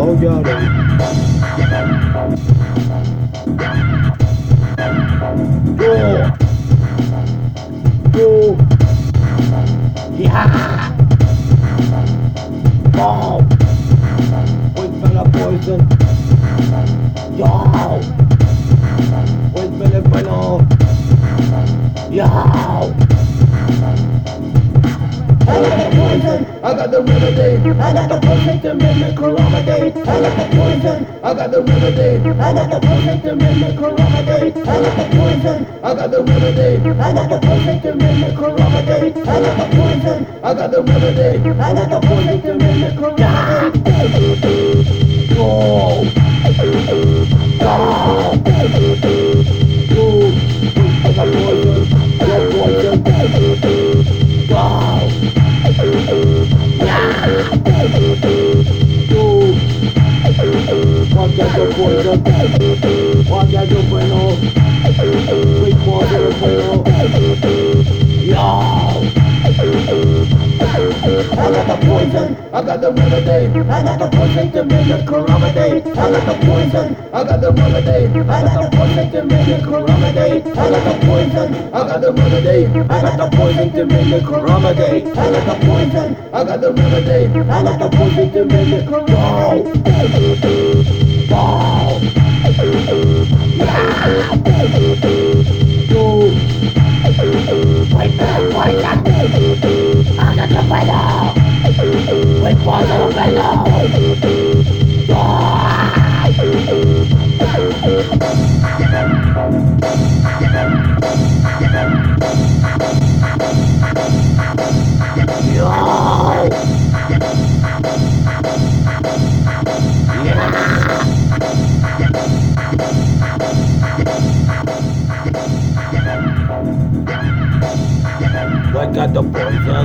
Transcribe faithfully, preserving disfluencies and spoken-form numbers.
Oh, got it. Go. Go. Yeah. Wow. Wait for the poison. Yo. Wait for the final. Yo. I got the poison, I got the remedy, I got the perfect amendment remedy. I got the poison, I got the remedy, I got the perfect amendment remedy. I got the poison, I got the remedy, I got the perfect amendment remedy. I got the poison, I got the remedy, I got the perfect amendment remedy. Go! Go! Go! I got poison, no poison. Go! Guardado bueno, guardado bueno, muy guardado bueno. Yo! I got the poison, I got the remedy, I got the poison to make a remedy. I got the poison, I got the remedy, I got the poison to make a remedy. I got the poison, I got the remedy, I got the poison to make a remedy. I got the poison, I got the remedy, I got the poison to make a remedy. Wow! Go! Wait for the poison! I got the venom! Wait for the venom! Yo! Yeah! I got the poison.